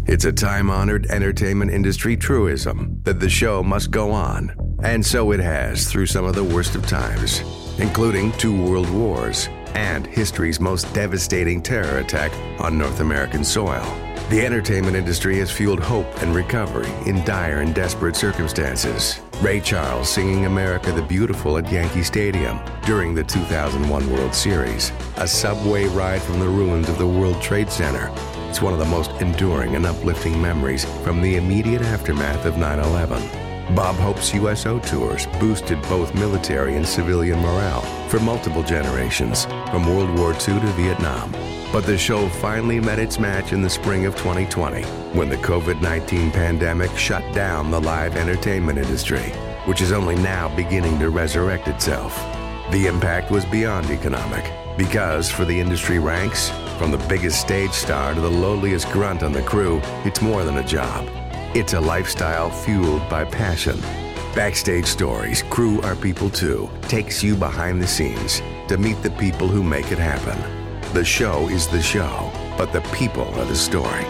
It's a time-honored entertainment industry truism that the show must go on. And so it has through some of the worst of times, including 2 world wars and history's most devastating terror attack on North American soil. The entertainment industry has fueled hope and recovery in dire and desperate circumstances. Ray Charles singing America the Beautiful at Yankee Stadium during the 2001 World Series. A subway ride from the ruins of the World Trade Center. It's one of the most enduring and uplifting memories from the immediate aftermath of 9/11. Bob Hope's USO tours boosted both military and civilian morale for multiple generations, from World War II to Vietnam. But the show finally met its match in the spring of 2020, when the COVID-19 pandemic shut down the live entertainment industry, which is only now beginning to resurrect itself. The impact was beyond economic, because for the industry ranks, from the biggest stage star to the lowliest grunt on the crew, it's more than a job. It's a lifestyle fueled by passion. Backstage Stories, Crew Are People Too, takes you behind the scenes to meet the people who make it happen. The show is the show, but the people are the story.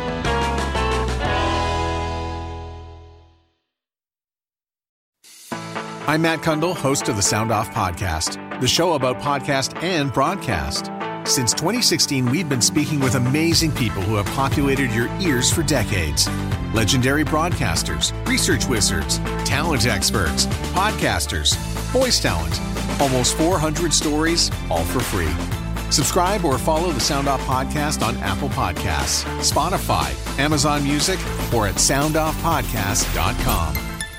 I'm Matt Kundle, host of the Sound Off Podcast, the show about podcast and broadcast. Since 2016, we've been speaking with amazing people who have populated your ears for decades. Legendary broadcasters, research wizards, talent experts, podcasters, voice talent. Almost 400 stories, all for free. Subscribe or follow the Sound Off Podcast on Apple Podcasts, Spotify, Amazon Music, or at soundoffpodcast.com.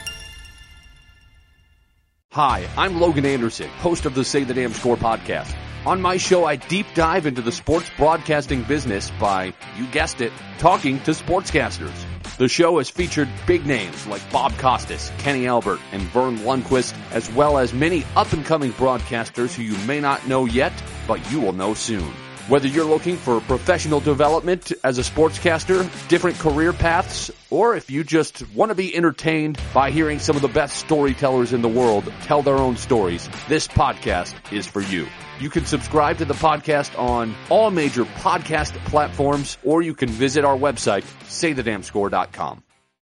Hi, I'm Logan Anderson, host of the Say the Damn Score podcast. On my show, I deep dive into the sports broadcasting business by, you guessed it, talking to sportscasters. The show has featured big names like Bob Costas, Kenny Albert, and Vern Lundquist, as well as many up-and-coming broadcasters who you may not know yet, but you will know soon. Whether you're looking for professional development as a sportscaster, different career paths, or if you just want to be entertained by hearing some of the best storytellers in the world tell their own stories, this podcast is for you. You can subscribe to the podcast on all major podcast platforms, or you can visit our website, saythedamnscore.com.